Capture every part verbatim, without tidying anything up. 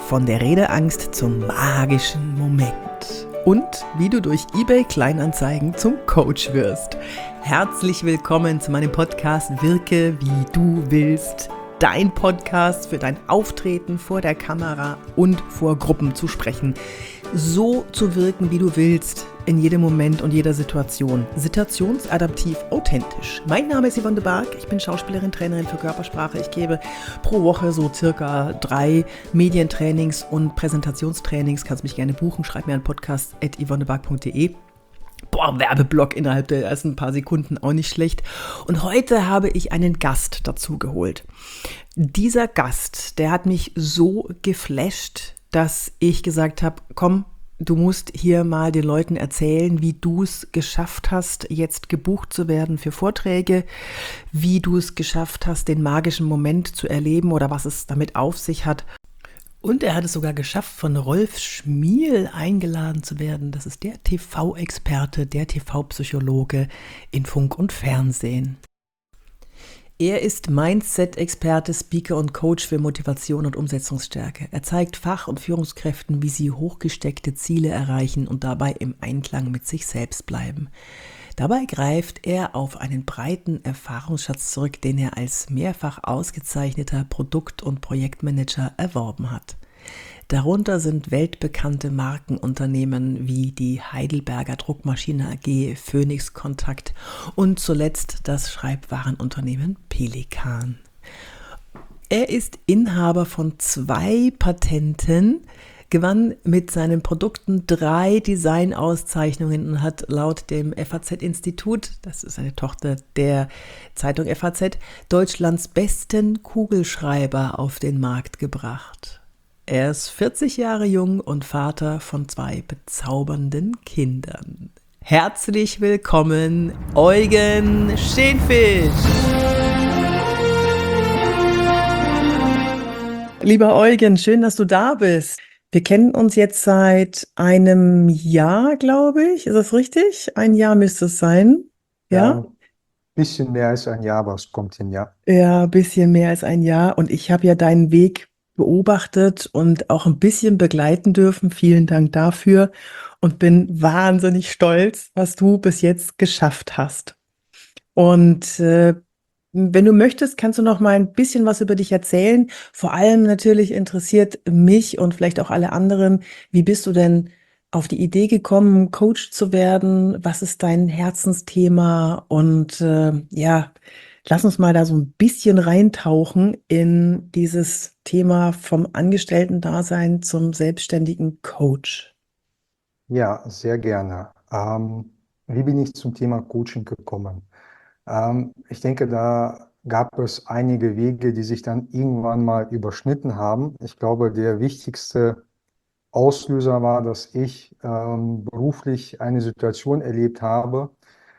Von der Redeangst zum magischen Moment. Und wie du durch eBay Kleinanzeigen zum Coach wirst. Herzlich willkommen zu meinem Podcast Wirke, wie du willst. Dein Podcast für dein Auftreten vor der Kamera und vor Gruppen zu sprechen. So zu wirken, wie du willst, in jedem Moment und jeder Situation. Situationsadaptiv authentisch. Mein Name ist Yvonne de Barg, ich bin Schauspielerin, Trainerin für Körpersprache. Ich gebe pro Woche so circa drei Medientrainings und Präsentationstrainings. Kannst mich gerne buchen, schreib mir an podcast at yvonnebarg punkt de. Boah, Werbeblock innerhalb der ersten paar Sekunden, auch nicht schlecht. Und heute habe ich einen Gast dazu geholt. Dieser Gast, der hat mich so geflasht, dass ich gesagt habe, komm, du musst hier mal den Leuten erzählen, wie du es geschafft hast, jetzt gebucht zu werden für Vorträge, wie du es geschafft hast, den magischen Moment zu erleben oder was es damit auf sich hat. Und er hat es sogar geschafft, von Rolf Schmiel eingeladen zu werden. Das ist der T V-Experte, der T V-Psychologe in Funk und Fernsehen. Er ist Mindset-Experte, Speaker und Coach für Motivation und Umsetzungsstärke. Er zeigt Fach- und Führungskräften, wie sie hochgesteckte Ziele erreichen und dabei im Einklang mit sich selbst bleiben. Dabei greift er auf einen breiten Erfahrungsschatz zurück, den er als mehrfach ausgezeichneter Produkt- und Projektmanager erworben hat. Darunter sind weltbekannte Markenunternehmen wie die Heidelberger Druckmaschine A G, Phoenix Kontakt und zuletzt das Schreibwarenunternehmen Pelikan. Er ist Inhaber von zwei Patenten, gewann mit seinen Produkten drei Designauszeichnungen und hat laut dem F A Z-Institut, das ist eine Tochter der Zeitung F A Z, Deutschlands besten Kugelschreiber auf den Markt gebracht. Er ist vierzig Jahre jung und Vater von zwei bezaubernden Kindern. Herzlich willkommen, Eugen Schenfisch! Lieber Eugen, schön, dass du da bist. Wir kennen uns jetzt seit einem Jahr, glaube ich. Ist das richtig? Ein Jahr müsste es sein. Ja? Ja, ein bisschen mehr als ein Jahr, aber es kommt hin, ja. Ja, ein bisschen mehr als ein Jahr. Und ich habe ja deinen Weg beobachtet und auch ein bisschen begleiten dürfen. Vielen Dank dafür und bin wahnsinnig stolz, was du bis jetzt geschafft hast. Und äh, wenn du möchtest, kannst du noch mal ein bisschen was über dich erzählen. Vor allem natürlich interessiert mich und vielleicht auch alle anderen, wie bist du denn auf die Idee gekommen, Coach zu werden? Was ist dein Herzensthema? Und äh, ja, lass uns mal da so ein bisschen reintauchen in dieses Thema vom Angestellten-Dasein zum selbstständigen Coach. Ja, sehr gerne. Ähm, wie bin ich zum Thema Coaching gekommen? Ähm, ich denke, da gab es einige Wege, die sich dann irgendwann mal überschnitten haben. Ich glaube, der wichtigste Auslöser war, dass ich ähm, beruflich eine Situation erlebt habe,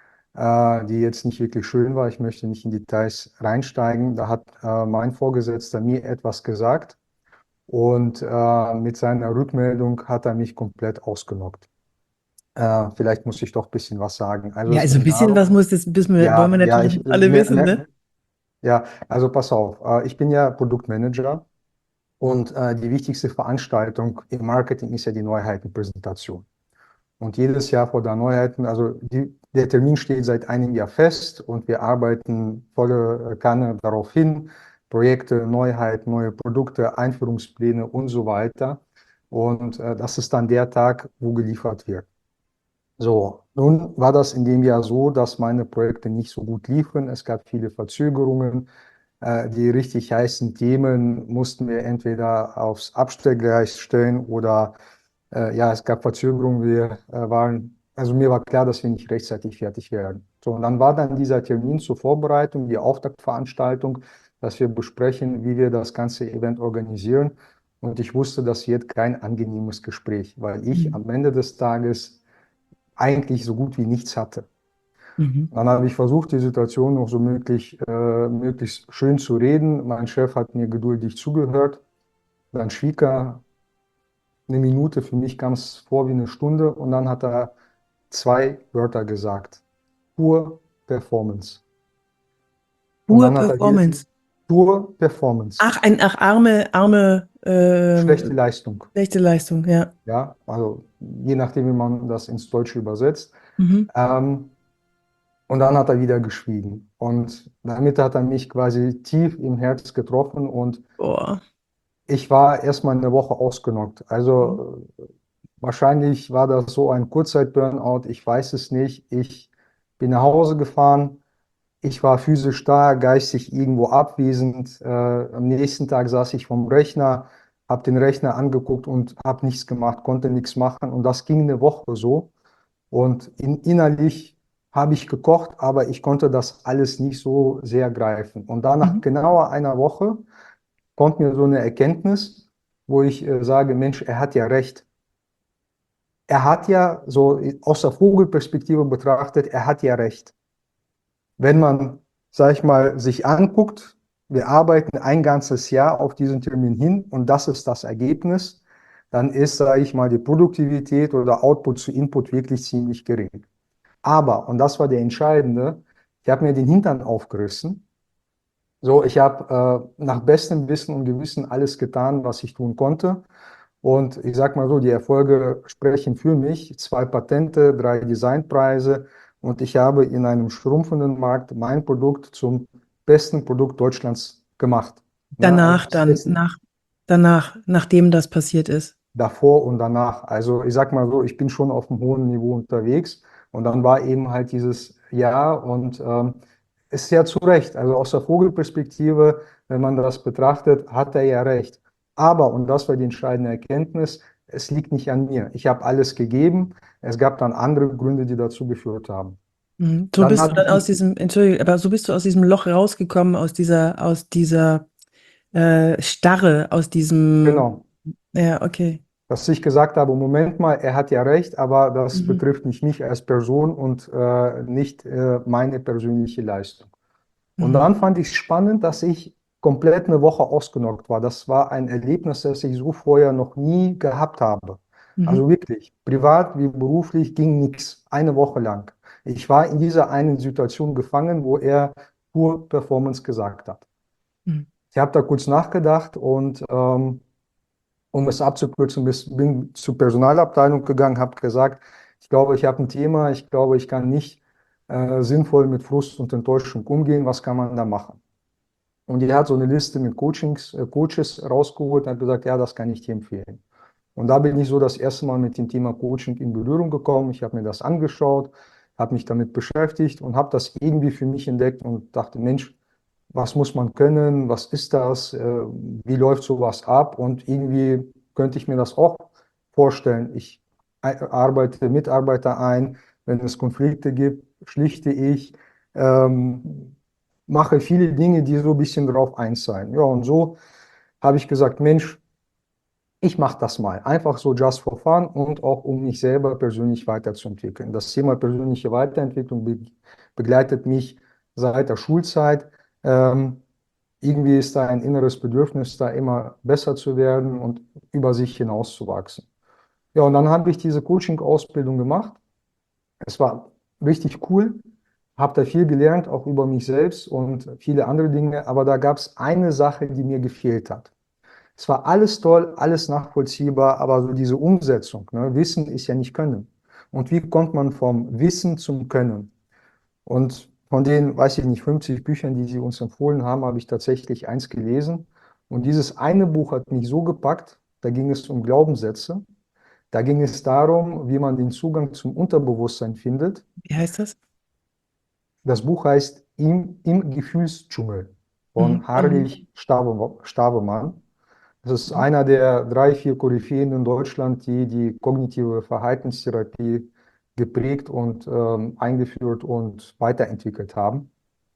äh, die jetzt nicht wirklich schön war. Ich möchte nicht in Details reinsteigen. Da hat äh, mein Vorgesetzter mir etwas gesagt. Und äh, mit seiner Rückmeldung hat er mich komplett ausgenockt. Äh, vielleicht muss ich doch ein bisschen was sagen. Also Ja, es also ein ging bisschen was darum, muss das, müssen wir, wollen wir ja, ja, natürlich ich, jetzt alle mer, wissen, mer, ne? ja, also pass auf, äh, ich bin ja Produktmanager und äh, die wichtigste Veranstaltung im Marketing ist ja die Neuheitenpräsentation. Und jedes Jahr vor der Neuheiten, also die, der Termin steht seit einem Jahr fest und wir arbeiten volle Kanne darauf hin. Projekte, Neuheiten, neue Produkte, Einführungspläne und so weiter. Und äh, das ist dann der Tag, wo geliefert wird. So, nun war das in dem Jahr so, dass meine Projekte nicht so gut liefen. Es gab viele Verzögerungen. Äh, die richtig heißen Themen mussten wir entweder aufs Abstellgleis stellen oder äh, ja, es gab Verzögerungen. Wir äh, waren, also mir war klar, dass wir nicht rechtzeitig fertig werden. So, und dann war dann dieser Termin zur Vorbereitung, die Auftaktveranstaltung, dass wir besprechen, wie wir das ganze Event organisieren. Und ich wusste, das wird kein angenehmes Gespräch, weil ich Mhm. am Ende des Tages eigentlich so gut wie nichts hatte. Mhm. Dann habe ich versucht, die Situation noch so möglich, äh, möglichst schön zu reden. Mein Chef hat mir geduldig zugehört. Dann schwieg er eine Minute, für mich kam es vor wie eine Stunde und dann hat er zwei Wörter gesagt. Pure Performance. Und Pure dann hat er die Performance. Pure Performance. Ach, ein, ach, arme, arme Schlechte ähm, Leistung. schlechte Leistung, ja. Ja, also je nachdem, wie man das ins Deutsche übersetzt. Mhm. Ähm, und dann hat er wieder geschwiegen. Und damit hat er mich quasi tief im Herz getroffen und Boah. ich war erstmal eine Woche ausgenockt. Mhm. Also äh, wahrscheinlich war das so ein Kurzzeit-Burnout, ich weiß es nicht. Ich bin nach Hause gefahren, ich war physisch da, geistig irgendwo abwesend. Äh, am nächsten Tag saß ich vorm Rechner, habe den Rechner angeguckt und habe nichts gemacht, konnte nichts machen. Und das ging eine Woche so. Und in, innerlich habe ich gekocht, aber ich konnte das alles nicht so sehr greifen. Und dann nach Mhm. genauer einer Woche kommt mir so eine Erkenntnis, wo ich äh, sage, Mensch, er hat ja recht. Er hat ja so aus der Vogelperspektive betrachtet, er hat ja recht. Wenn man, sag ich mal, sich anguckt, wir arbeiten ein ganzes Jahr auf diesen Termin hin und das ist das Ergebnis, dann ist, sage ich mal, die Produktivität oder Output zu Input wirklich ziemlich gering. Aber, und das war der Entscheidende, ich habe mir den Hintern aufgerissen. So, ich habe äh, nach bestem Wissen und Gewissen alles getan, was ich tun konnte. Und ich sage mal so, die Erfolge sprechen für mich. Zwei Patente, drei Designpreise und ich habe in einem schrumpfenden Markt mein Produkt zum besten Produkt Deutschlands gemacht. Ne? Also Danach das dann, heißt, nach, danach, nachdem das passiert ist. davor und danach. Also ich sag mal so, ich bin schon auf einem hohen Niveau unterwegs und dann war eben halt dieses Jahr und ähm, ist ja zu Recht. Also aus der Vogelperspektive, wenn man das betrachtet, hat er ja recht. Aber, und das war die entscheidende Erkenntnis, es liegt nicht an mir. Ich habe alles gegeben. Es gab dann andere Gründe, die dazu geführt haben. Mhm. So Dann bist du habe dann ich aus mich, diesem, Entschuldigung, aber so bist du aus diesem Loch rausgekommen, aus dieser, aus dieser äh, Starre, aus diesem, genau, ja, okay. dass ich gesagt habe, Moment mal, er hat ja recht, aber das Mhm. betrifft nicht mich als Person und äh, nicht äh, meine persönliche Leistung. Und Mhm. dann fand ich spannend, dass ich komplett eine Woche ausgenockt war. Das war ein Erlebnis, das ich so vorher noch nie gehabt habe. Mhm. Also wirklich, privat wie beruflich ging nichts, eine Woche lang. Ich war in dieser einen Situation gefangen, wo er Poor Performance gesagt hat. Mhm. Ich habe da kurz nachgedacht und ähm, um es abzukürzen, bis- bin zur Personalabteilung gegangen, habe gesagt, ich glaube, ich habe ein Thema, ich glaube, ich kann nicht äh, sinnvoll mit Frust und Enttäuschung umgehen, was kann man da machen? Und die hat so eine Liste mit Coachings, äh, Coaches rausgeholt und hat gesagt, ja, das kann ich dir empfehlen. Und da bin ich so das erste Mal mit dem Thema Coaching in Berührung gekommen. Ich habe mir das angeschaut, habe mich damit beschäftigt und habe das irgendwie für mich entdeckt und dachte, Mensch, was muss man können? Was ist das? Äh, Wie läuft sowas ab? Und irgendwie könnte ich mir das auch vorstellen. Ich arbeite Mitarbeiter ein, wenn es Konflikte gibt, schlichte ich. Ähm, Mache viele Dinge, die so ein bisschen drauf einzahlen. Ja, und so habe ich gesagt, Mensch, ich mache das mal. Einfach so just for fun und auch um mich selber persönlich weiterzuentwickeln. Das Thema persönliche Weiterentwicklung be begleitet mich seit der Schulzeit. Ähm, Irgendwie ist da ein inneres Bedürfnis, da immer besser zu werden und über sich hinauszuwachsen. Ja, und dann habe ich diese Coaching-Ausbildung gemacht. Es war richtig cool, habe da viel gelernt, auch über mich selbst und viele andere Dinge, aber da gab es eine Sache, die mir gefehlt hat. Es war alles toll, alles nachvollziehbar, aber so diese Umsetzung, ne? Wissen ist ja nicht Können. Und wie kommt man vom Wissen zum Können? Und von den, weiß ich nicht, fünfzig Büchern, die Sie uns empfohlen haben, habe ich tatsächlich eins gelesen. Und dieses eine Buch hat mich so gepackt, da ging es um Glaubenssätze. Da ging es darum, wie man den Zugang zum Unterbewusstsein findet. Wie heißt das? Das Buch heißt Im, Im Gefühlsdschungel Mhm. von Mhm. Harlich Stabe- Stabemann. Das ist einer der drei, vier Koryphäen in Deutschland, die die kognitive Verhaltenstherapie geprägt und ähm, eingeführt und weiterentwickelt haben.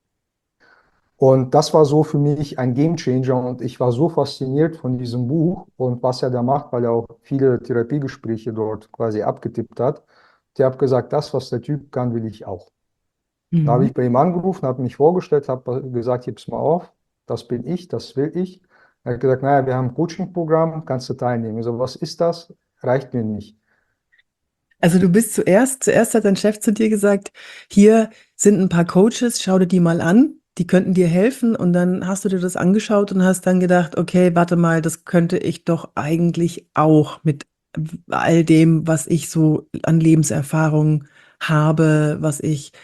Und das war so für mich ein Gamechanger und ich war so fasziniert von diesem Buch und was er da macht, weil er auch viele Therapiegespräche dort quasi abgetippt hat. Ich habe gesagt, das, was der Typ kann, will ich auch. Da habe Mhm. ich bei ihm angerufen, habe mich vorgestellt, habe gesagt, gib's mal auf, das bin ich, das will ich. Er hat gesagt, naja, wir haben ein Coaching-Programm, kannst du teilnehmen. Ich so, was ist das? Reicht mir nicht. Also du bist zuerst, zuerst hat dein Chef zu dir gesagt, hier sind ein paar Coaches, schau dir die mal an. die könnten dir helfen und dann hast du dir das angeschaut und hast dann gedacht, okay, warte mal, das könnte ich doch eigentlich auch mit all dem, was ich so an Lebenserfahrung habe, was ich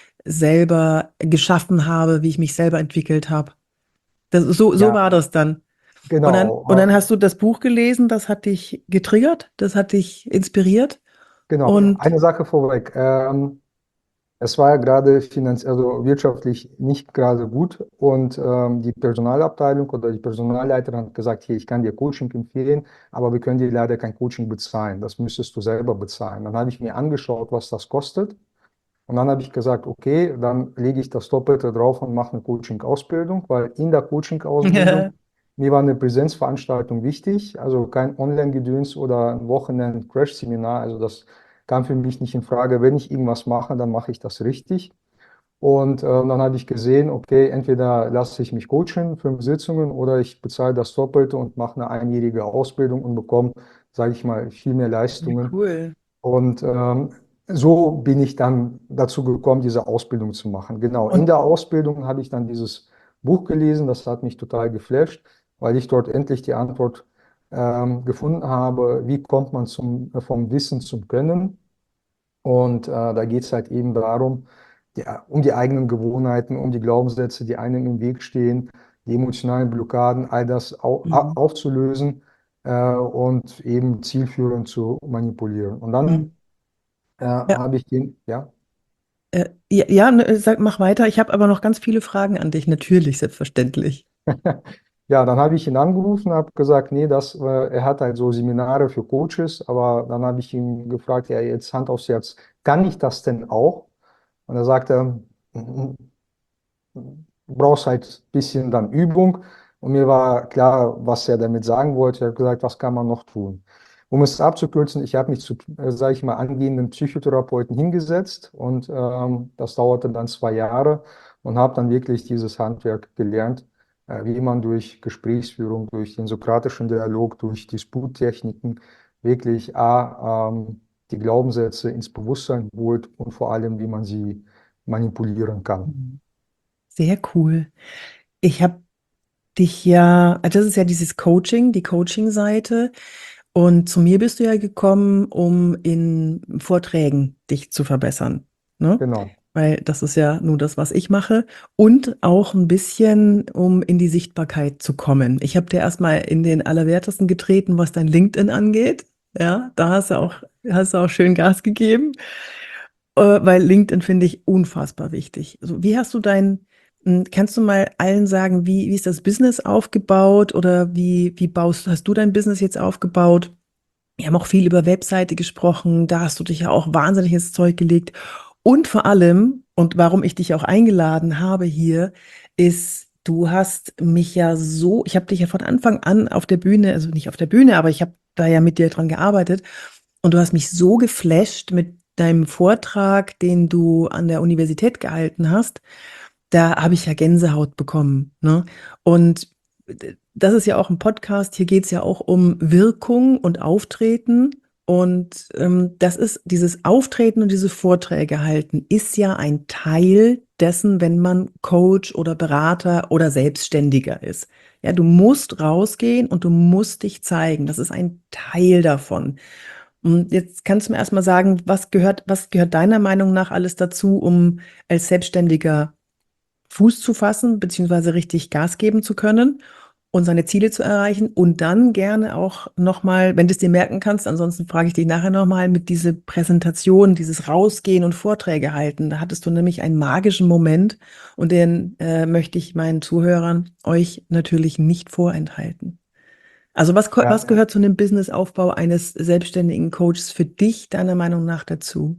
selber geschaffen habe, wie ich mich selber entwickelt habe. Das, so, so Ja, war das dann. Und dann, und dann genau. hast du das Buch gelesen, das hat dich getriggert, das hat dich inspiriert. Genau, Und eine Sache vorweg. Ähm, es war ja gerade finanziell, also wirtschaftlich nicht gerade gut und ähm, die Personalabteilung oder die Personalleiterin hat gesagt, hier, ich kann dir Coaching empfehlen, aber wir können dir leider kein Coaching bezahlen. Das müsstest du selber bezahlen. Dann habe ich mir angeschaut, was das kostet. Und dann habe ich gesagt, okay, dann lege ich das Doppelte drauf und mache eine Coaching-Ausbildung, weil in der Coaching-Ausbildung mir war eine Präsenzveranstaltung wichtig, also kein Online-Gedöns oder ein Wochenend-Crash-Seminar. Also das kam für mich nicht in Frage. Wenn ich irgendwas mache, dann mache ich das richtig. Und äh, dann habe ich gesehen, okay, entweder lasse ich mich coachen, fünf Sitzungen, oder ich bezahle das Doppelte und mache eine einjährige Ausbildung und bekomme, sage ich mal, viel mehr wie Leistungen. cool. Und ähm, so bin ich dann dazu gekommen, diese Ausbildung zu machen. Genau, in Und der Ausbildung habe ich dann dieses Buch gelesen, das hat mich total geflasht, weil ich dort endlich die Antwort ähm, gefunden habe, wie kommt man zum, vom Wissen zum Können. Und äh, da geht es halt eben darum, die, um die eigenen Gewohnheiten, um die Glaubenssätze, die einem im Weg stehen, die emotionalen Blockaden, all das au au- mhm. aufzulösen äh, und eben zielführend zu manipulieren. Und Mhm. dann äh, Ja, habe ich den, ja, äh, ja, ja, ne, sag, mach weiter. Ich habe aber noch ganz viele Fragen an dich, natürlich, selbstverständlich. ja, dann habe ich ihn angerufen, habe gesagt, nee, das, äh, er hat halt so Seminare für Coaches, aber dann habe ich ihn gefragt, ja, jetzt Hand aufs Herz, kann ich das denn auch? Und er sagte, "Mm, du brauchst halt ein bisschen dann Übung. Und mir war klar, was er damit sagen wollte. Er hat gesagt, was kann man noch tun? Um es abzukürzen, ich habe mich zu, äh, sage ich mal, angehenden Psychotherapeuten hingesetzt und ähm, das dauerte dann zwei Jahre und habe dann wirklich dieses Handwerk gelernt, äh, wie man durch Gesprächsführung, durch den sokratischen Dialog, durch Disputtechniken wirklich A, ähm, die Glaubenssätze ins Bewusstsein holt und vor allem, wie man sie manipulieren kann. Mhm. Sehr cool. Ich habe dich ja, also das ist ja dieses Coaching, die Coaching-Seite. Und zu mir bist du ja gekommen, um in Vorträgen dich zu verbessern, ne? Genau. Weil das ist ja nur das, was ich mache. Und auch ein bisschen, um in die Sichtbarkeit zu kommen. Ich habe dir erstmal in den Allerwertesten getreten, was dein LinkedIn angeht. Ja, da hast du auch, hast du auch schön Gas gegeben. Äh, weil LinkedIn finde ich unfassbar wichtig. Also, wie hast du dein, m, kannst du mal allen sagen, wie, wie ist das Business aufgebaut oder wie, wie baust, hast du dein Business jetzt aufgebaut? Wir haben auch viel über Webseite gesprochen, da hast du dich ja auch wahnsinnig ins Zeug gelegt. Und vor allem, und warum ich dich auch eingeladen habe hier, ist, du hast mich ja so, ich habe dich ja von Anfang an auf der Bühne, also nicht auf der Bühne, aber ich habe da ja mit dir dran gearbeitet und du hast mich so geflasht mit deinem Vortrag, den du an der Universität gehalten hast. Da habe ich ja Gänsehaut bekommen, ne? Und das ist ja auch ein Podcast. Hier geht es ja auch um Wirkung und Auftreten. Und ähm, das ist dieses Auftreten und diese Vorträge halten, ist ja ein Teil dessen, wenn man Coach oder Berater oder Selbstständiger ist. Ja, du musst rausgehen und du musst dich zeigen. Das ist ein Teil davon. Und jetzt kannst du mir erstmal sagen, was gehört, was gehört deiner Meinung nach alles dazu, um als Selbstständiger Fuß zu fassen, beziehungsweise richtig Gas geben zu können und seine Ziele zu erreichen und dann gerne auch nochmal, wenn du es dir merken kannst, ansonsten frage ich dich nachher nochmal mit diese Präsentation, dieses Rausgehen und Vorträge halten. Da hattest du nämlich einen magischen Moment und den äh, möchte ich meinen Zuhörern euch natürlich nicht vorenthalten. Also was, ko- Ja, was gehört zu einem Businessaufbau eines selbstständigen Coaches für dich deiner Meinung nach dazu?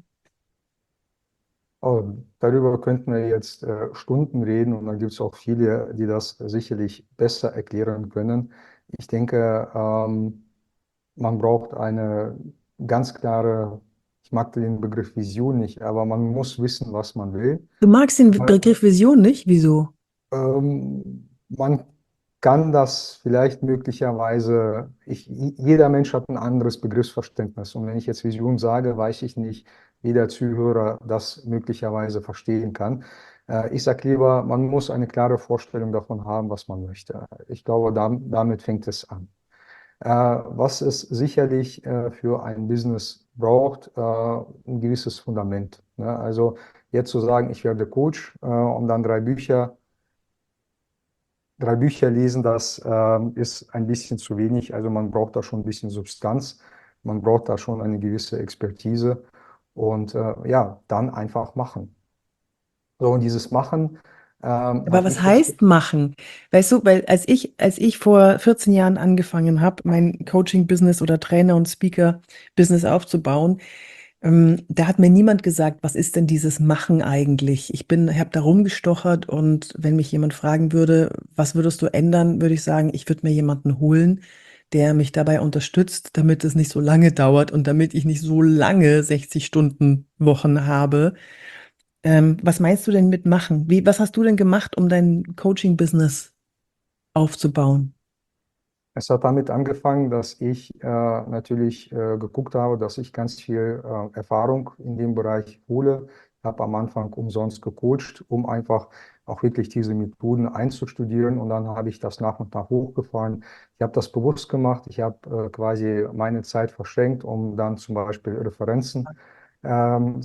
oh, darüber könnten wir jetzt äh, Stunden reden und dann gibt es auch viele, die das sicherlich besser erklären können. Ich denke, ähm, man braucht eine ganz klare, ich mag den Begriff Vision nicht, aber man muss wissen, was man will. Du magst den Begriff Vision nicht? Wieso? Ähm, man kann das vielleicht möglicherweise, ich, jeder Mensch hat ein anderes Begriffsverständnis. Und wenn ich jetzt Vision sage, weiß ich nicht, wie der Zuhörer das möglicherweise verstehen kann. Äh, ich sage lieber, man muss eine klare Vorstellung davon haben, was man möchte. Ich glaube, dam- damit fängt es an. Äh, was es sicherlich äh, für ein Business braucht, äh, ein gewisses Fundament. Ne? Also jetzt zu sagen, ich werde Coach äh, und dann drei Bücher, drei Bücher lesen, das äh, ist ein bisschen zu wenig. Also man braucht da schon ein bisschen Substanz, man braucht da schon eine gewisse Expertise und äh, ja, dann einfach machen. So, und dieses Machen ähm, Aber hat was mich dazu. heißt machen? Weißt du, weil als ich, als ich vor vierzehn Jahren angefangen habe, mein Coaching-Business oder Trainer- und Speaker-Business aufzubauen, ähm, da hat mir niemand gesagt, was ist denn dieses Machen eigentlich? Ich bin, habe da rumgestochert und wenn mich jemand fragen würde, was würdest du ändern, würde ich sagen, ich würde mir jemanden holen, der mich dabei unterstützt, damit es nicht so lange dauert und damit ich nicht so lange sechzig Stunden Wochen habe. Ähm, was meinst du denn mit machen? Wie, was hast du denn gemacht, um dein Coaching-Business aufzubauen? Es hat damit angefangen, dass ich äh, natürlich äh, geguckt habe, dass ich ganz viel äh, Erfahrung in dem Bereich hole. Ich habe am Anfang umsonst gecoacht, um einfach auch wirklich diese Methoden einzustudieren. Und dann habe ich das nach und nach hochgefahren. Ich habe das bewusst gemacht. Ich habe äh, quasi meine Zeit verschenkt, um dann zum Beispiel Referenzen, ähm,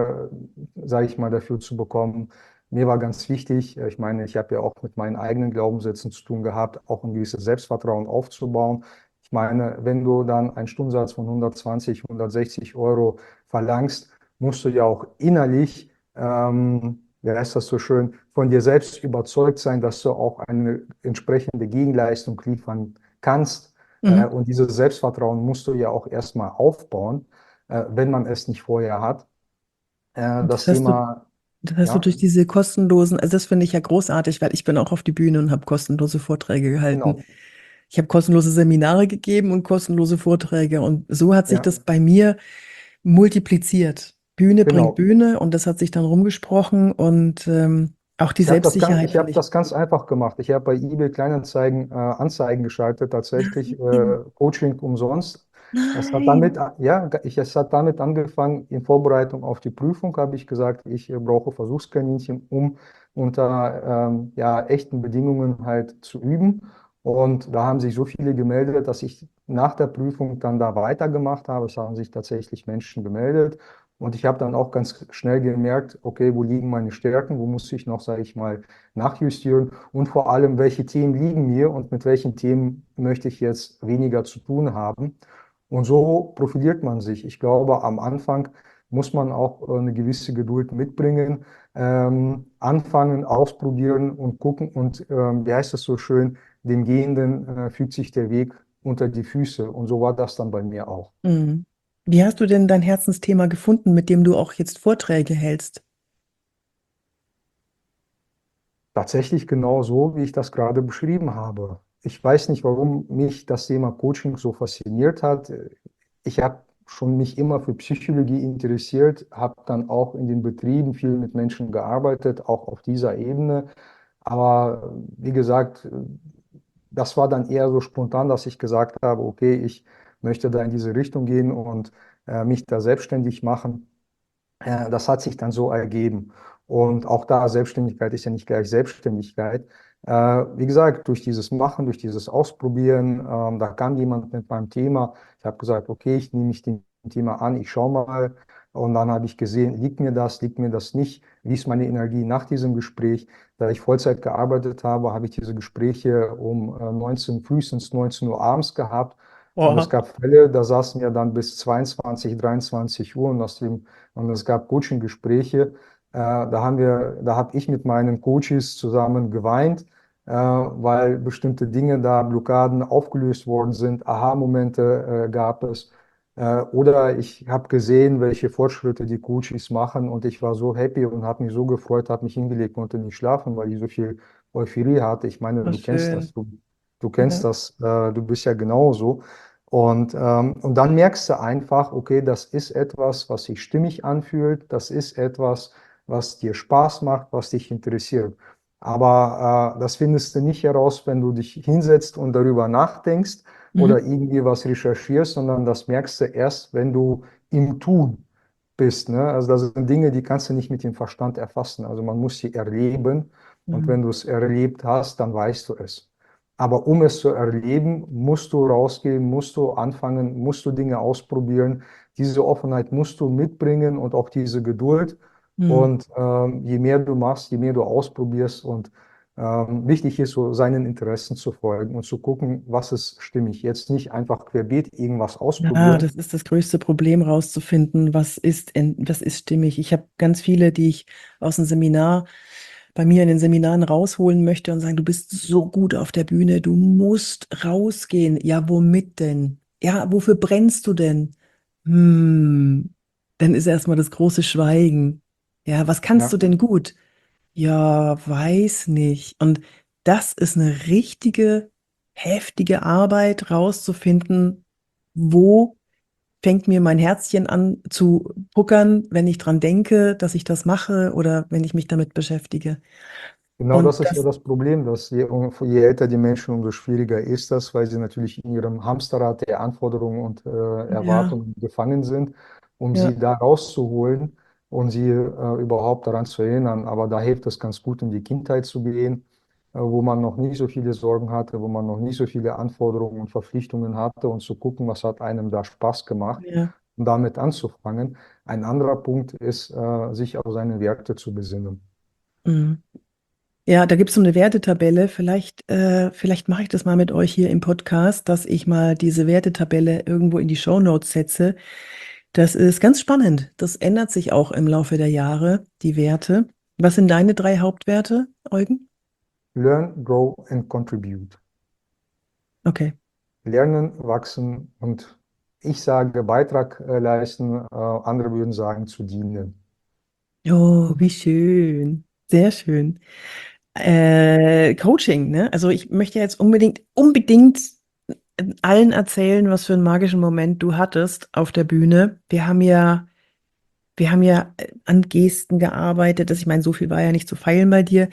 äh, sage ich mal, dafür zu bekommen. Mir war ganz wichtig, äh, ich meine, ich habe ja auch mit meinen eigenen Glaubenssätzen zu tun gehabt, auch ein gewisses Selbstvertrauen aufzubauen. Ich meine, wenn du dann einen Stundensatz von hundertzwanzig, hundertsechzig Euro verlangst, musst du ja auch innerlich, ähm, wie heißt das so schön, von dir selbst überzeugt sein, dass du auch eine entsprechende Gegenleistung liefern kannst. Äh, Mhm. und dieses Selbstvertrauen musst du ja auch erstmal aufbauen, äh, wenn man es nicht vorher hat. Äh, Und das das hast du, Thema, das hast du ja, durch diese kostenlosen, also das finde ich ja großartig, weil ich bin auch auf die Bühne und habe kostenlose Vorträge gehalten. genau. Ich habe kostenlose Seminare gegeben und kostenlose Vorträge und so hat sich Ja, das bei mir multipliziert. Bühne bringt genau. Bühne und das hat sich dann rumgesprochen und ähm, auch die Ich habe das ganz, Selbstsicherheit ich finde habe ich. das ganz einfach gemacht. Ich habe bei eBay Kleinanzeigen äh, Anzeigen geschaltet, tatsächlich Nein, äh, Coaching umsonst. Es hat damit, nein. ja, ich, es hat damit angefangen, in Vorbereitung auf die Prüfung habe ich gesagt, ich äh, brauche Versuchskaninchen, um unter ähm, ja, echten Bedingungen halt zu üben. Und da haben sich so viele gemeldet, dass ich nach der Prüfung dann da weitergemacht habe. Es haben sich tatsächlich Menschen gemeldet. Und ich habe dann auch ganz schnell gemerkt, okay, wo liegen meine Stärken, wo muss ich noch, sage ich mal, nachjustieren und vor allem, welche Themen liegen mir und mit welchen Themen möchte ich jetzt weniger zu tun haben. Und so profiliert man sich. Ich glaube, am Anfang muss man auch äh, eine gewisse Geduld mitbringen, ähm, anfangen, ausprobieren und gucken. Und ähm, wie heißt es so schön, dem Gehenden äh, fügt sich der Weg unter die Füße. Und so war das dann bei mir auch. Mhm. Wie hast du denn dein Herzensthema gefunden, mit dem du auch jetzt Vorträge hältst? Tatsächlich genau so, wie ich das gerade beschrieben habe. Ich weiß nicht, warum mich das Thema Coaching so fasziniert hat. Ich habe schon mich immer für Psychologie interessiert, habe dann auch in den Betrieben viel mit Menschen gearbeitet, auch auf dieser Ebene. Aber wie gesagt, das war dann eher so spontan, dass ich gesagt habe, okay, ich möchte da in diese Richtung gehen und äh, mich da selbstständig machen. Äh, Das hat sich dann so ergeben. Und auch da, Selbstständigkeit ist ja nicht gleich Selbstständigkeit. Äh, Wie gesagt, durch dieses Machen, durch dieses Ausprobieren, ähm, da kam jemand mit meinem Thema. Ich habe gesagt, okay, ich nehme mich dem Thema an, ich schaue mal. Und dann habe ich gesehen, liegt mir das, liegt mir das nicht? Wie ist meine Energie nach diesem Gespräch? Da ich Vollzeit gearbeitet habe, habe ich diese Gespräche um äh, neunzehn, frühestens neunzehn Uhr abends gehabt. Und es Oha. gab Fälle, da saßen wir dann bis zweiundzwanzig, dreiundzwanzig Uhr und aus dem und es gab Coaching-Gespräche. Äh, da haben wir, da habe ich mit meinen Coaches zusammen geweint, äh, weil bestimmte Dinge da, Blockaden aufgelöst worden sind. Aha-Momente äh, gab es. Äh, oder ich habe gesehen, welche Fortschritte die Coaches machen und ich war so happy und habe mich so gefreut, habe mich hingelegt, konnte nicht schlafen, weil ich so viel Euphorie hatte. Ich meine, War du kennst das, schön. du, du kennst Ja. das, äh, du bist ja genauso. Und, ähm, und dann merkst du einfach, okay, das ist etwas, was sich stimmig anfühlt, das ist etwas, was dir Spaß macht, was dich interessiert. Aber äh, das findest du nicht heraus, wenn du dich hinsetzt und darüber nachdenkst oder Mhm. irgendwie was recherchierst, sondern das merkst du erst, wenn du im Tun bist, ne? Also das sind Dinge, die kannst du nicht mit dem Verstand erfassen. Also man muss sie erleben und Mhm. wenn du es erlebt hast, dann weißt du es. Aber um es zu erleben, musst du rausgehen, musst du anfangen, musst du Dinge ausprobieren. Diese Offenheit musst du mitbringen und auch diese Geduld. Mhm. Und ähm, je mehr du machst, je mehr du ausprobierst und ähm, wichtig ist, so seinen Interessen zu folgen und zu gucken, was ist stimmig. Jetzt nicht einfach querbeet irgendwas Ja, ausprobieren. das ist das größte Problem, rauszufinden, was ist, in, was ist stimmig. Ich habe ganz viele, die ich aus dem Seminar bei mir in den Seminaren rausholen möchte und sagen, du bist so gut auf der Bühne, du musst rausgehen. Ja, womit denn? Ja, wofür brennst du denn? Hm, dann ist erstmal das große Schweigen. Ja, was kannst du Ja. denn gut? Ja, weiß nicht. Und das ist eine richtige, heftige Arbeit, rauszufinden, wo fängt mir mein Herzchen an zu puckern, wenn ich dran denke, dass ich das mache oder wenn ich mich damit beschäftige. Genau Und das ist ja das, das Problem, dass je, je älter die Menschen, umso schwieriger ist das, weil sie natürlich in ihrem Hamsterrad der Anforderungen und äh, ja, Erwartungen gefangen sind, um ja, sie da rauszuholen und sie äh, überhaupt daran zu erinnern. Aber da hilft es ganz gut, in die Kindheit zu gehen, äh, wo man noch nicht so viele Sorgen hatte, wo man noch nicht so viele Anforderungen und Verpflichtungen hatte und zu gucken, was hat einem da Spaß gemacht ja. und damit anzufangen. Ein anderer Punkt ist, äh, sich auf seine Werte zu besinnen. Mhm. Ja, da gibt es so eine Wertetabelle. Vielleicht, äh, vielleicht mache ich das mal mit euch hier im Podcast, dass ich mal diese Wertetabelle irgendwo in die Shownotes setze. Das ist ganz spannend. Das ändert sich auch im Laufe der Jahre, die Werte. Was sind deine drei Hauptwerte, Eugen? Learn, grow and contribute. Okay. Lernen, wachsen und ich sage Beitrag äh, leisten, äh, andere würden sagen zu dienen. Oh, wie schön. Sehr schön. Äh, Coaching, ne? Also ich möchte jetzt unbedingt, unbedingt allen erzählen, was für einen magischen Moment du hattest auf der Bühne. Wir haben ja, wir haben ja äh, an Gesten gearbeitet. Das, ich meine, so viel war ja nicht zu feilen bei dir.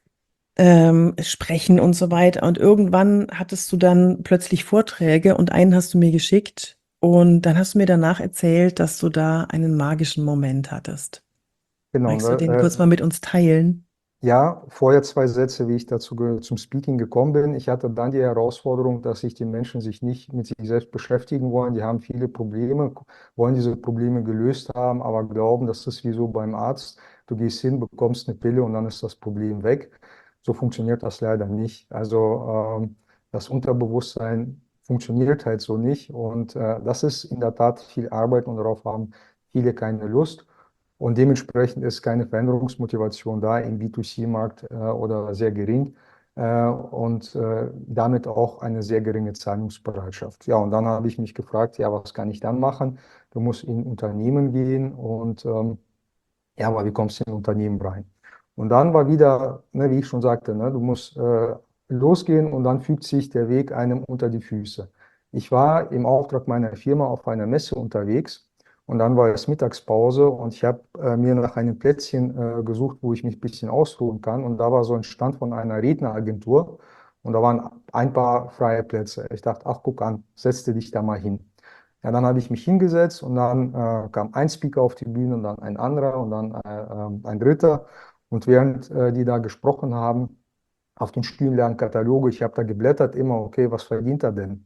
Ähm, Sprechen und so weiter. Und irgendwann hattest du dann plötzlich Vorträge und einen hast du mir geschickt. Und dann hast du mir danach erzählt, dass du da einen magischen Moment hattest. Genau, Magst du den ne, kurz mal mit uns teilen? ja, vorher zwei Sätze, wie ich dazu ge- zum Speaking gekommen bin. Ich hatte dann die Herausforderung, dass sich die Menschen sich nicht mit sich selbst beschäftigen wollen. Die haben viele Probleme, wollen diese Probleme gelöst haben, aber glauben, das ist wie so beim Arzt. Du gehst hin, bekommst eine Pille und dann ist das Problem weg. So funktioniert das leider nicht. Also ähm, das Unterbewusstsein funktioniert halt so nicht. Und äh, das ist in der Tat viel Arbeit und darauf haben viele keine Lust. Und dementsprechend ist keine Veränderungsmotivation da im B zwei C-Markt äh, oder sehr gering äh, und äh, damit auch eine sehr geringe Zahlungsbereitschaft. Ja, und dann habe ich mich gefragt, ja, was kann ich dann machen? Du musst in Unternehmen gehen und ähm, ja, aber wie kommst du in ein Unternehmen rein? Und dann war wieder, ne, wie ich schon sagte, ne, du musst äh, losgehen und dann fügt sich der Weg einem unter die Füße. Ich war im Auftrag meiner Firma auf einer Messe unterwegs und dann war es Mittagspause und ich habe äh, mir nach einem Plätzchen äh, gesucht, wo ich mich ein bisschen ausruhen kann. Und da war so ein Stand von einer Redneragentur und da waren ein paar freie Plätze. Ich dachte, ach, guck an, setze dich da mal hin. Ja, dann habe ich mich hingesetzt und dann äh, kam ein Speaker auf die Bühne und dann ein anderer und dann äh, ähm, ein dritter. Und während äh, die da gesprochen haben, auf den Stühlen lagen Kataloge, ich habe da geblättert, immer, okay, was verdient er denn?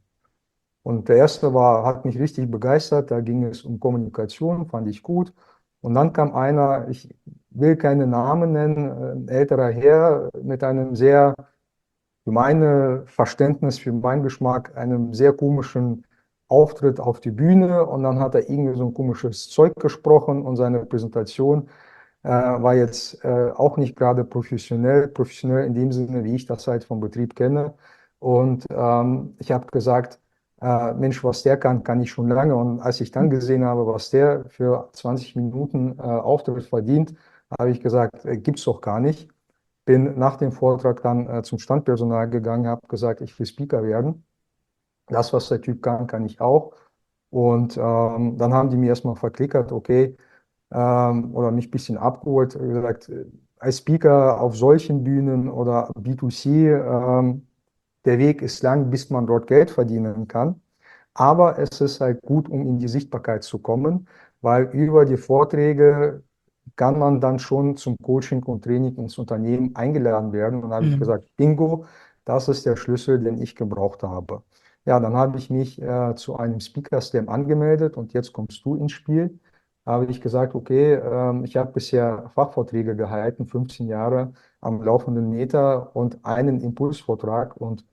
Und der erste war, hat mich richtig begeistert, da ging es um Kommunikation, fand ich gut. Und dann kam einer, ich will keine Namen nennen, äh, ein älterer Herr mit einem sehr, für mein Verständnis, für meinen Geschmack, einem sehr komischen Auftritt auf die Bühne und dann hat er irgendwie so ein komisches Zeug gesprochen und seine Präsentation äh, war jetzt äh, auch nicht gerade professionell, professionell in dem Sinne, wie ich das halt vom Betrieb kenne. Und ähm, ich habe gesagt, äh, Mensch, was der kann, kann ich schon lange. Und als ich dann gesehen habe, was der für zwanzig Minuten äh, Auftritt verdient, habe ich gesagt, äh, gibt's doch gar nicht. Bin nach dem Vortrag dann äh, zum Standpersonal gegangen, habe gesagt, ich will Speaker werden. Das, was der Typ kann, kann ich auch. Und ähm, dann haben die mir erstmal verklickert, okay, ähm, oder mich ein bisschen abgeholt, äh, gesagt, äh, als Speaker auf solchen Bühnen oder B zwei C, ähm, der Weg ist lang, bis man dort Geld verdienen kann. Aber es ist halt gut, um in die Sichtbarkeit zu kommen, weil über die Vorträge kann man dann schon zum Coaching und Training ins Unternehmen eingeladen werden. Und da habe ich Mhm. gesagt, Bingo, das ist der Schlüssel, den ich gebraucht habe. Ja, dann habe ich mich äh, zu einem Speaker Slam angemeldet und jetzt kommst du ins Spiel. Da habe ich gesagt, okay, ähm, ich habe bisher Fachvorträge gehalten, fünfzehn Jahre am laufenden Meter und einen Impulsvortrag. Und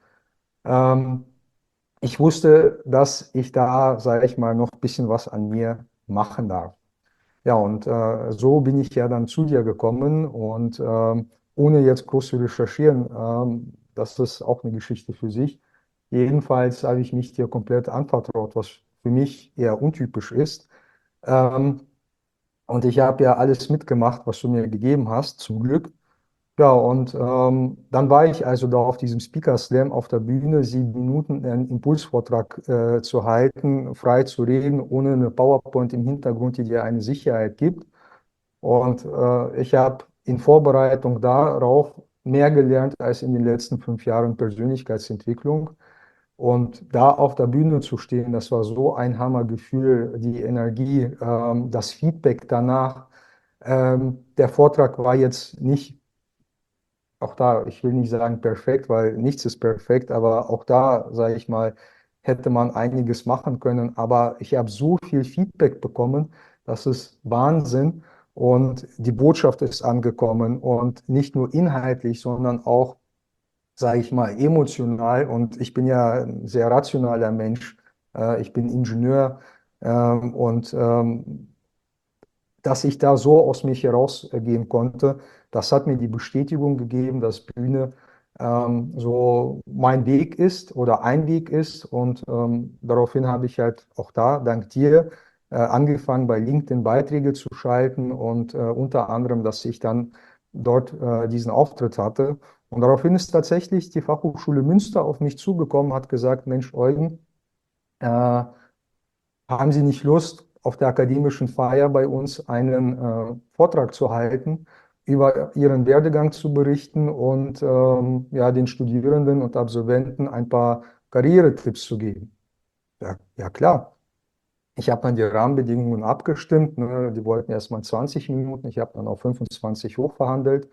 ähm, ich wusste, dass ich da, sage ich mal, noch ein bisschen was an mir machen darf. Ja, und äh, so bin ich ja dann zu dir gekommen und ähm, ohne jetzt groß zu recherchieren, ähm, das ist auch eine Geschichte für sich. Jedenfalls habe ich mich dir komplett anvertraut, was für mich eher untypisch ist. Ähm, und ich habe ja alles mitgemacht, was du mir gegeben hast, zum Glück. Ja, und ähm, dann war ich also da auf diesem Speaker Slam auf der Bühne, sieben Minuten einen Impulsvortrag äh, zu halten, frei zu reden, ohne eine PowerPoint im Hintergrund, die dir eine Sicherheit gibt. Und äh, ich habe in Vorbereitung darauf mehr gelernt als in den letzten fünf Jahren Persönlichkeitsentwicklung. Und da auf der Bühne zu stehen, das war so ein Hammergefühl, die Energie, ähm, das Feedback danach. Ähm, der Vortrag war jetzt nicht, auch da, ich will nicht sagen perfekt, weil nichts ist perfekt, aber auch da, sage ich mal, hätte man einiges machen können. Aber ich habe so viel Feedback bekommen, das ist Wahnsinn. Und die Botschaft ist angekommen und nicht nur inhaltlich, sondern auch, sage ich mal, emotional. Und ich bin ja ein sehr rationaler Mensch. Äh, ich bin Ingenieur ähm, und ähm, dass ich da so aus mich herausgehen konnte, das hat mir die Bestätigung gegeben, dass Bühne ähm, so mein Weg ist oder ein Weg ist. Und ähm, daraufhin habe ich halt auch da, dank dir, äh, angefangen, bei LinkedIn Beiträge zu schalten und äh, unter anderem, dass ich dann dort äh, diesen Auftritt hatte. Und daraufhin ist tatsächlich die Fachhochschule Münster auf mich zugekommen, hat gesagt, Mensch, Eugen, äh, haben Sie nicht Lust, auf der akademischen Feier bei uns einen äh, Vortrag zu halten, über Ihren Werdegang zu berichten und ähm, ja, den Studierenden und Absolventen ein paar Karrieretipps zu geben? Ja, ja klar. Ich habe dann die Rahmenbedingungen abgestimmt. Ne? Die wollten erst mal zwanzig Minuten, ich habe dann auf fünfundzwanzig hochverhandelt.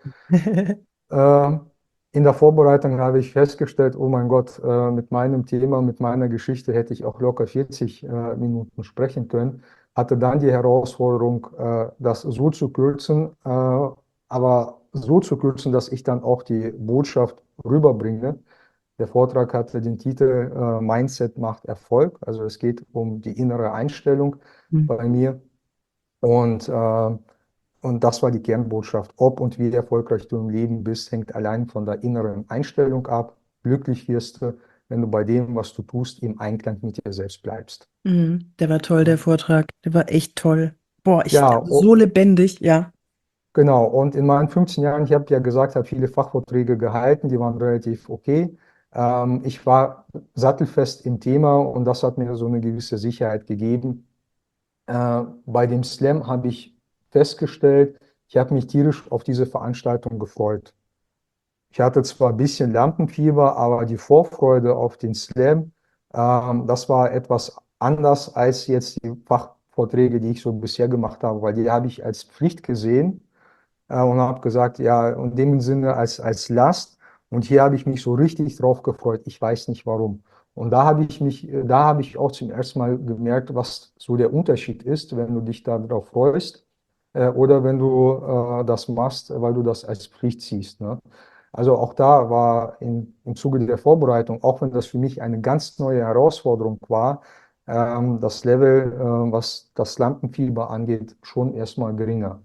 Äh, in der Vorbereitung habe ich festgestellt, oh mein Gott, äh, mit meinem Thema, mit meiner Geschichte hätte ich auch locker vierzig äh, Minuten sprechen können. Hatte dann die Herausforderung, äh, das so zu kürzen, äh, aber so zu kürzen, dass ich dann auch die Botschaft rüberbringe. Der Vortrag hatte den Titel äh, Mindset macht Erfolg. Also es geht um die innere Einstellung bei mir. Und äh, und das war die Kernbotschaft. Ob und wie erfolgreich du im Leben bist, hängt allein von der inneren Einstellung ab. Glücklich wirst du, wenn du bei dem, was du tust, im Einklang mit dir selbst bleibst. Mhm. Der war toll, der Vortrag. Der war echt toll. Boah, ich Ja, so o- lebendig, ja. genau. Und in meinen fünfzehn Jahren, ich habe ja gesagt, habe viele Fachvorträge gehalten, die waren relativ okay. Ähm, ich war sattelfest im Thema und das hat mir so eine gewisse Sicherheit gegeben. Äh, bei dem Slam habe ich festgestellt, ich habe mich tierisch auf diese Veranstaltung gefreut. Ich hatte zwar ein bisschen Lampenfieber, aber die Vorfreude auf den Slam, ähm, das war etwas anders als jetzt die Fachvorträge, die ich so bisher gemacht habe, weil die habe ich als Pflicht gesehen äh, und habe gesagt, ja, in dem Sinne als, als Last. Und hier habe ich mich so richtig drauf gefreut. Ich weiß nicht warum. Und da habe ich mich, äh, da habe ich auch zum ersten Mal gemerkt, was so der Unterschied ist, wenn du dich darauf freust äh, oder wenn du äh, das machst, weil du das als Pflicht siehst. Ne? Also auch da war in, im Zuge der Vorbereitung, auch wenn das für mich eine ganz neue Herausforderung war, ähm, das Level, äh, was das Lampenfieber angeht, schon erstmal geringer.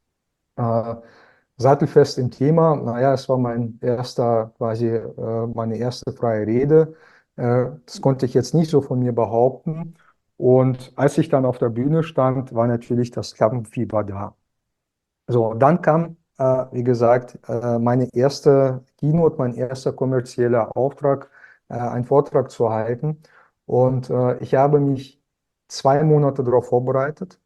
Äh, Sattelfest im Thema, naja, es war mein erster, quasi äh, meine erste freie Rede. Äh, das konnte ich jetzt nicht so von mir behaupten. Und als ich dann auf der Bühne stand, war natürlich das Lampenfieber da. So, dann kam, äh, wie gesagt, äh, meine erste Keynote, mein erster kommerzieller Auftrag, äh, einen Vortrag zu halten. Und äh, ich habe mich zwei Monate darauf vorbereitet,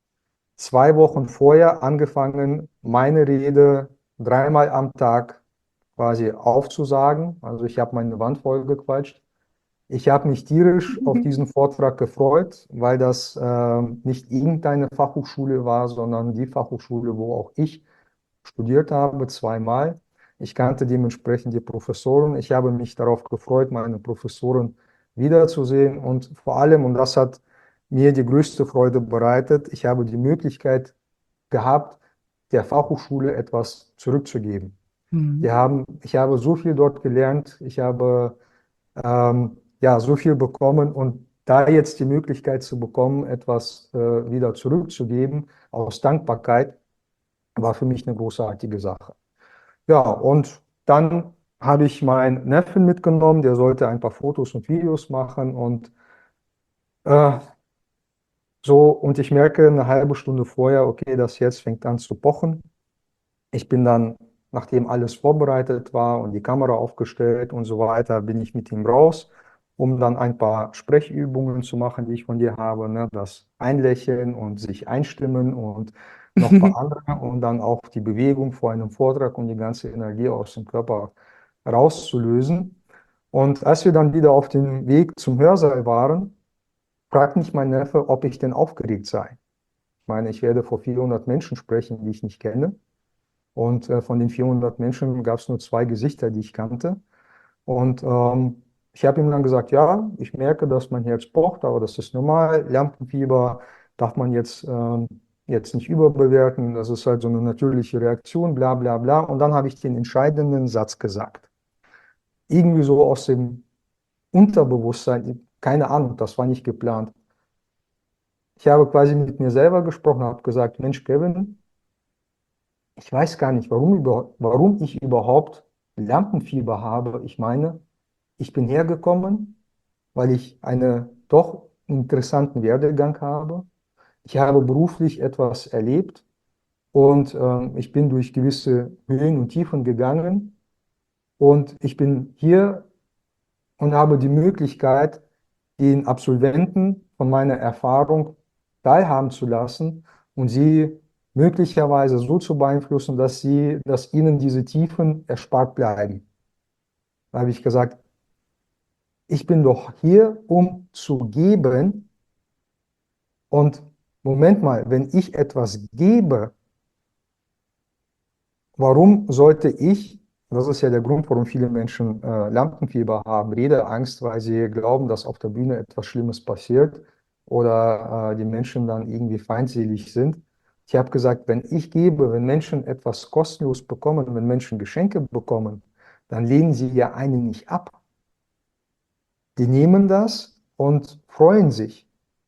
zwei Wochen vorher angefangen, meine Rede dreimal am Tag quasi aufzusagen. Also ich habe meine Wand vollgequatscht. Ich habe mich tierisch auf Mhm. diesen Vortrag gefreut, weil das äh, nicht irgendeine Fachhochschule war, sondern die Fachhochschule, wo auch ich studiert habe, zweimal. Ich kannte dementsprechend die Professoren. Ich habe mich darauf gefreut, meine Professoren wiederzusehen. Und vor allem, und das hat mir die größte Freude bereitet, ich habe die Möglichkeit gehabt, der Fachhochschule etwas zurückzugeben. Wir Mhm. haben, ich habe so viel dort gelernt, ich habe ähm, ja, so viel bekommen und da jetzt die Möglichkeit zu bekommen, etwas äh, wieder zurückzugeben aus Dankbarkeit, war für mich eine großartige Sache. Ja, und dann habe ich meinen Neffen mitgenommen, der sollte ein paar Fotos und Videos machen und äh, so, und ich merke eine halbe Stunde vorher, okay, das Herz fängt an zu pochen. Ich bin dann, nachdem alles vorbereitet war und die Kamera aufgestellt und so weiter, bin ich mit ihm raus, um dann ein paar Sprechübungen zu machen, die ich von dir habe, ne? Das Einlächeln und sich einstimmen und noch ein paar andere und dann auch die Bewegung vor einem Vortrag, um die ganze Energie aus dem Körper rauszulösen. Und als wir dann wieder auf dem Weg zum Hörsaal waren, fragt mich mein Neffe, ob ich denn aufgeregt sei. Ich meine, ich werde vor vierhundert Menschen sprechen, die ich nicht kenne. Und äh, von den vierhundert Menschen gab es nur zwei Gesichter, die ich kannte. Und ähm, ich habe ihm dann gesagt, ja, ich merke, dass mein Herz pocht, aber das ist normal. Lampenfieber darf man jetzt, ähm, jetzt nicht überbewerten. Das ist halt so eine natürliche Reaktion, bla bla bla. Und dann habe ich den entscheidenden Satz gesagt. Irgendwie so aus dem Unterbewusstsein, keine Ahnung, das war nicht geplant. Ich habe quasi mit mir selber gesprochen, habe gesagt, Mensch, Kevin, ich weiß gar nicht, warum, über, warum ich überhaupt Lampenfieber habe. Ich meine, ich bin hergekommen, weil ich einen doch interessanten Werdegang habe. Ich habe beruflich etwas erlebt und ähm, ich bin durch gewisse Höhen und Tiefen gegangen. Und ich bin hier und habe die Möglichkeit, den Absolventen von meiner Erfahrung teilhaben zu lassen und sie möglicherweise so zu beeinflussen, dass sie, dass ihnen diese Tiefen erspart bleiben. Da habe ich gesagt, ich bin doch hier, um zu geben. Und Moment mal, wenn ich etwas gebe, warum sollte ich, das ist ja der Grund, warum viele Menschen äh, Lampenfieber haben, Redeangst, weil sie glauben, dass auf der Bühne etwas Schlimmes passiert oder äh, die Menschen dann irgendwie feindselig sind. Ich habe gesagt, wenn ich gebe, wenn Menschen etwas kostenlos bekommen, wenn Menschen Geschenke bekommen, dann lehnen sie ja einen nicht ab. Die nehmen das und freuen sich.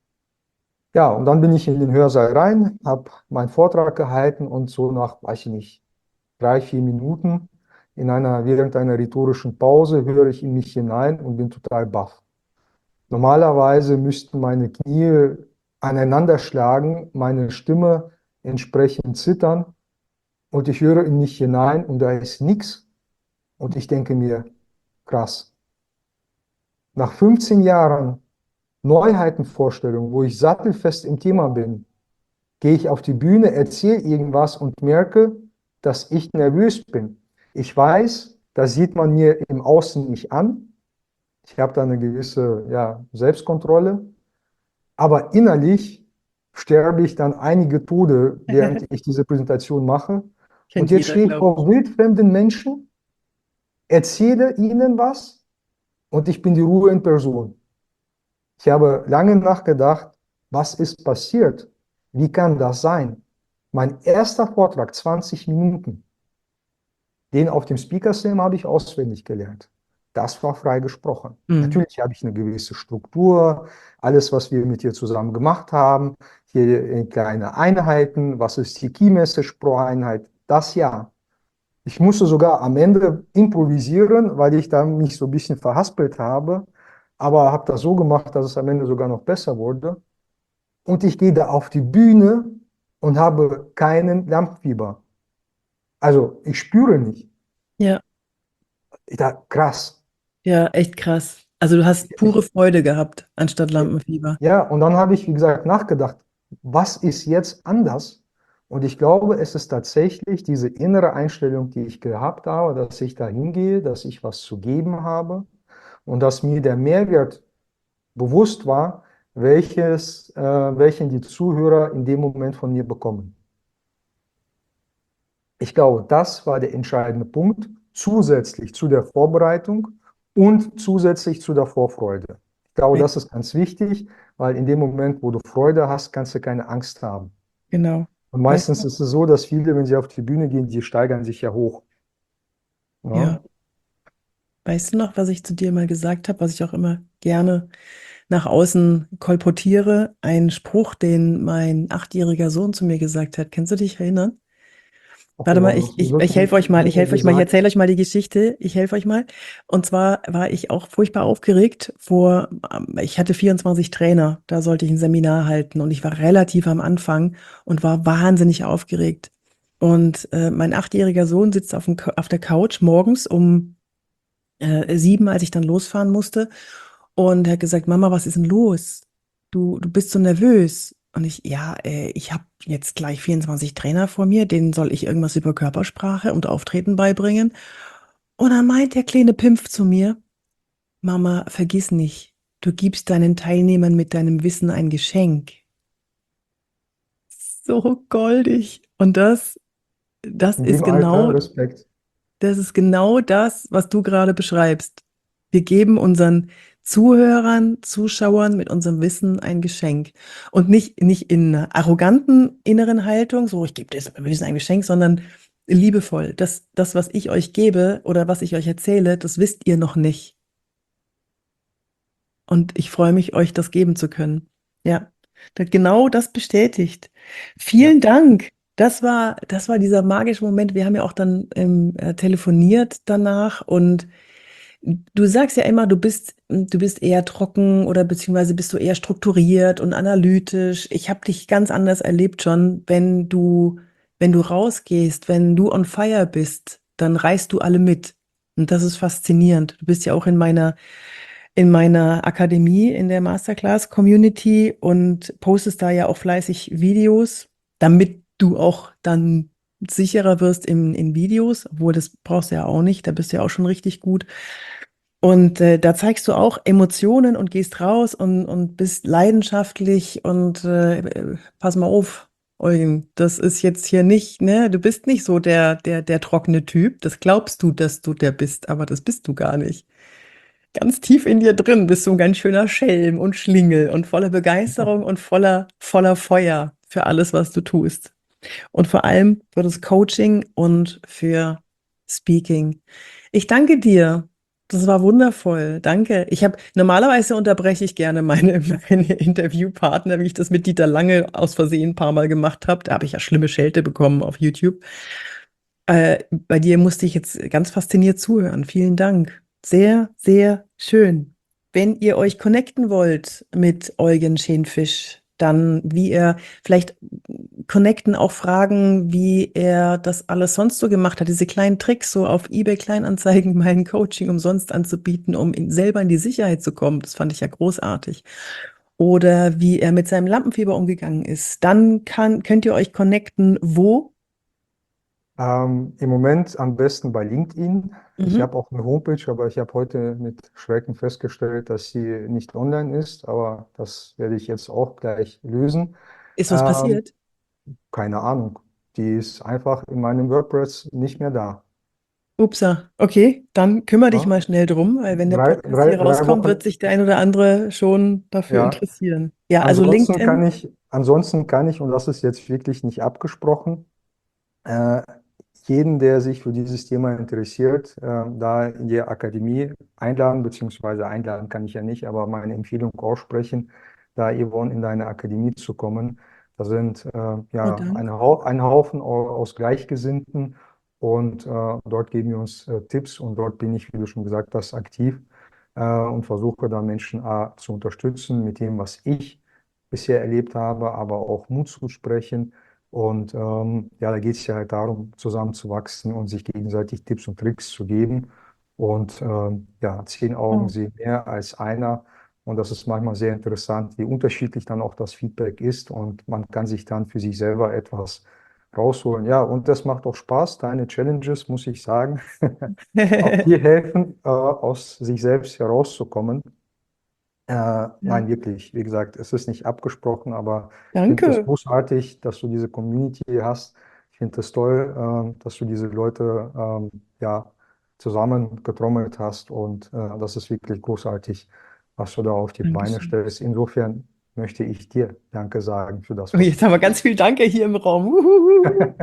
Ja, und dann bin ich in den Hörsaal rein, habe meinen Vortrag gehalten und so nach, weiß ich nicht, drei, vier Minuten in einer, während einer rhetorischen Pause höre ich in mich hinein und bin total baff. Normalerweise müssten meine Knie aneinander schlagen, meine Stimme entsprechend zittern und ich höre in mich hinein und da ist nichts und ich denke mir, krass. Nach fünfzehn Jahren Neuheitenvorstellung, wo ich sattelfest im Thema bin, gehe ich auf die Bühne, erzähle irgendwas und merke, dass ich nervös bin. Ich weiß, das sieht man mir im Außen nicht an. Ich habe da eine gewisse, ja, Selbstkontrolle. Aber innerlich sterbe ich dann einige Tode, während ich diese Präsentation mache. Und Kennt jetzt jeder, stehe ich glaube ich. vor wildfremden Menschen, erzähle ihnen was und ich bin die Ruhe in Person. Ich habe lange nachgedacht, was ist passiert? Wie kann das sein? Mein erster Vortrag, zwanzig Minuten, den auf dem Speaker Slam habe ich auswendig gelernt. Das war frei gesprochen. Mhm. Natürlich habe ich eine gewisse Struktur, alles, was wir mit dir zusammen gemacht haben, hier in kleine Einheiten, was ist die Key Message pro Einheit, das ja. Ich musste sogar am Ende improvisieren, weil ich da mich so ein bisschen verhaspelt habe, aber habe das so gemacht, dass es am Ende sogar noch besser wurde. Und ich gehe da auf die Bühne und habe keinen Lampenfieber. Also ich spüre nicht. Ja, Ich dachte, krass. ja, echt krass. Also du hast pure Freude gehabt, anstatt Lampenfieber. Ja, und dann habe ich, wie gesagt, nachgedacht, was ist jetzt anders? Und ich glaube, es ist tatsächlich diese innere Einstellung, die ich gehabt habe, dass ich da hingehe, dass ich was zu geben habe. und dass mir der Mehrwert bewusst war, welches, äh, welchen die Zuhörer in dem Moment von mir bekommen. Ich glaube, das war der entscheidende Punkt, zusätzlich zu der Vorbereitung und zusätzlich zu der Vorfreude. Ich glaube, Weil- das ist ganz wichtig, weil in dem Moment, wo du Freude hast, kannst du keine Angst haben. Genau. Und Weißt meistens du? ist es so, dass viele, wenn sie auf die Bühne gehen, die steigern sich ja hoch. Ja. Ne? Weißt du noch, was ich zu dir mal gesagt habe, was ich auch immer gerne nach außen kolportiere? Ein Spruch, den mein achtjähriger Sohn zu mir gesagt hat. Kannst du dich erinnern? Okay, Warte mal, wow, ich, das ist ich, ich wirklich helfe euch mal, ich lange helfe euch mal, ich gesagt. erzähle euch mal die Geschichte, ich helfe euch mal. Und zwar war ich auch furchtbar aufgeregt vor, ähm, ich hatte vierundzwanzig Trainer, da sollte ich ein Seminar halten und ich war relativ am Anfang und war wahnsinnig aufgeregt. Und äh, mein achtjähriger Sohn sitzt auf, dem, Cou- auf der Couch morgens um äh, sieben, als ich dann losfahren musste. Und er hat gesagt, Mama, was ist denn los? Du, du bist so nervös. Und ich, ja, äh, ich habe jetzt gleich vierundzwanzig Trainer vor mir, denen soll ich irgendwas über Körpersprache und Auftreten beibringen. Und dann meint der kleine Pimpf zu mir, Mama, vergiss nicht, du gibst deinen Teilnehmern mit deinem Wissen ein Geschenk. So goldig. Und das, das In ist dem Alter genau Respekt. Das ist genau das, was du gerade beschreibst. Wir geben unseren Zuhörern, Zuschauern mit unserem Wissen ein Geschenk. Und nicht, nicht in einer arroganten inneren Haltung, so ich gebe dir das Wissen ein Geschenk, sondern liebevoll. Das, das, was ich euch gebe oder was ich euch erzähle, das wisst ihr noch nicht. Und ich freue mich, euch das geben zu können. Ja, da- genau das bestätigt. Ja. Vielen Dank. Das war, das war dieser magische Moment. Wir haben ja auch dann ähm, äh, telefoniert danach und du sagst ja immer, du bist, du bist eher trocken oder beziehungsweise bist du eher strukturiert und analytisch. Ich habe dich ganz anders erlebt schon, wenn du, wenn du rausgehst, wenn du on fire bist, dann reißt du alle mit. Und das ist faszinierend. Du bist ja auch in meiner in meiner Akademie, in der Masterclass-Community und postest da ja auch fleißig Videos, damit du auch dann sicherer wirst in, in Videos, obwohl das brauchst du ja auch nicht, da bist du ja auch schon richtig gut. Und äh, da zeigst du auch Emotionen und gehst raus und, und bist leidenschaftlich und äh, äh, pass mal auf, Eugen, das ist jetzt hier nicht, ne, du bist nicht so der, der, der trockene Typ. Das glaubst du, dass du der bist, aber das bist du gar nicht. Ganz tief in dir drin bist du ein ganz schöner Schelm und Schlingel und voller Begeisterung und voller, voller Feuer für alles, was du tust. Und vor allem für das Coaching und für Speaking. Ich danke dir. Das war wundervoll. Danke. Ich habe normalerweise unterbreche ich gerne meine, meine Interviewpartner, wie ich das mit Dieter Lange aus Versehen ein paar Mal gemacht habe. Da habe ich ja schlimme Schelte bekommen auf YouTube. Äh, bei dir musste ich jetzt ganz fasziniert zuhören. Vielen Dank. Sehr, sehr schön. Wenn ihr euch connecten wollt mit Eugen Schenfisch, dann wie er vielleicht connecten, auch fragen, wie er das alles sonst so gemacht hat, diese kleinen Tricks so auf eBay Kleinanzeigen mein Coaching umsonst anzubieten, um in, selber in die Sicherheit zu kommen. Das fand ich ja großartig. Oder wie er mit seinem Lampenfieber umgegangen ist. Dann kann, könnt ihr euch connecten, wo? Ähm, im Moment am besten bei LinkedIn. Ich Mhm. habe auch eine Homepage, aber ich habe heute mit Schrecken festgestellt, dass sie nicht online ist. Aber das werde ich jetzt auch gleich lösen. Ist was Ähm, passiert? keine Ahnung. Die ist einfach in meinem WordPress nicht mehr da. Upsa, okay, dann kümmere dich Ja? mal schnell drum, weil wenn der Drei, Podcast drei, hier drei rauskommt, wird Wochen, sich der ein oder andere schon dafür ja. interessieren. Ja, also Ansonsten kann LinkedIn ich, ansonsten kann ich, und das ist jetzt wirklich nicht abgesprochen, äh, jeden, der sich für dieses Thema interessiert, äh, da in die Akademie einladen, beziehungsweise einladen kann ich ja nicht, aber meine Empfehlung aussprechen, da Yvonne in deine Akademie zu kommen. Da sind äh, oh, ja ein, danke. Hau ein Haufen au- aus Gleichgesinnten und äh, dort geben wir uns äh, Tipps und dort bin ich, wie du schon gesagt hast, aktiv äh, und versuche da Menschen A, zu unterstützen mit dem, was ich bisher erlebt habe, aber auch Mut zu sprechen. Und ähm, ja, da geht es ja halt darum, zusammenzuwachsen und sich gegenseitig Tipps und Tricks zu geben. Und ähm, ja, zehn Augen Oh, sehen mehr als einer. Und das ist manchmal sehr interessant, wie unterschiedlich dann auch das Feedback ist. Und man kann sich dann für sich selber etwas rausholen. Ja, und das macht auch Spaß. Deine Challenges, muss ich sagen, auch dir helfen, äh, aus sich selbst herauszukommen. Äh, Ja. nein, wirklich. Wie gesagt, es ist nicht abgesprochen, aber ich finde es Danke. großartig, dass du diese Community hast. Ich finde es toll, ähm, dass du diese Leute ähm, ja, zusammengetrommelt hast und äh, das ist wirklich großartig, was du da auf die Beine Dankeschön. stellst. Insofern möchte ich dir Danke sagen für das, Oh, was du jetzt haben wir ganz tust. viel Danke hier im Raum. Uhuhu.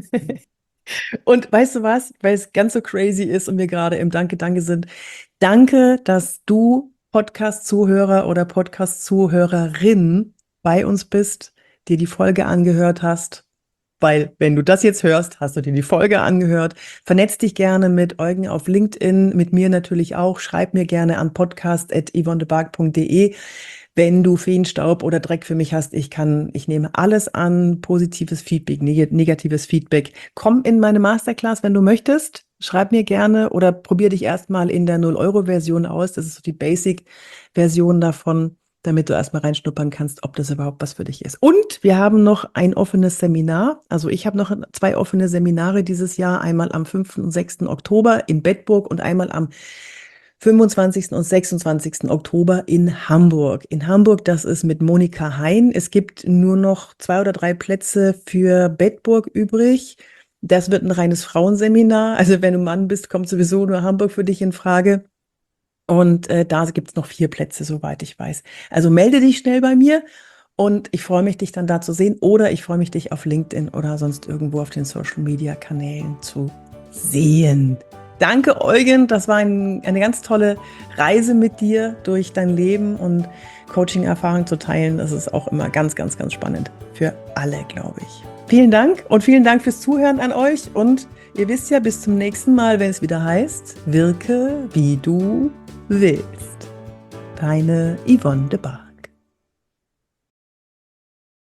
Und weißt du was, weil es ganz so crazy ist und wir gerade im Danke, Danke sind. Danke, dass du Podcast-Zuhörer oder Podcast-Zuhörerin bei uns bist, dir die Folge angehört hast. Weil, wenn du das jetzt hörst, hast du dir die Folge angehört. Vernetz dich gerne mit Eugen auf LinkedIn, mit mir natürlich auch. Schreib mir gerne an podcast at yvonne de barg punkt de. Wenn du Feenstaub oder Dreck für mich hast, ich kann, ich nehme alles an, positives Feedback, neg negatives Feedback. Komm in meine Masterclass, wenn du möchtest. Schreib mir gerne oder probier dich erstmal in der null Euro Version aus. Das ist so die Basic-Version davon, damit du erstmal reinschnuppern kannst, ob das überhaupt was für dich ist. Und wir haben noch ein offenes Seminar. Also ich habe noch zwei offene Seminare dieses Jahr. Einmal am fünften und sechsten Oktober in Bedburg und einmal am fünfundzwanzigsten und sechsundzwanzigsten Oktober in Hamburg. In Hamburg, das ist mit Monika Hein. Es gibt nur noch zwei oder drei Plätze für Bedburg übrig. Das wird ein reines Frauenseminar. Also wenn du Mann bist, kommt sowieso nur Hamburg für dich in Frage. Und äh, da gibt es noch vier Plätze, soweit ich weiß. Also melde dich schnell bei mir und ich freue mich, dich dann da zu sehen. Oder ich freue mich, dich auf LinkedIn oder sonst irgendwo auf den Social-Media-Kanälen zu sehen. Danke, Eugen. Das war ein, eine ganz tolle Reise mit dir durch dein Leben und Coaching-Erfahrung zu teilen. Das ist auch immer ganz, ganz, ganz spannend für alle, glaube ich. Vielen Dank und vielen Dank fürs Zuhören an euch. Und ihr wisst ja, bis zum nächsten Mal, wenn es wieder heißt, wirke wie du willst. Deine Yvonne de Barg.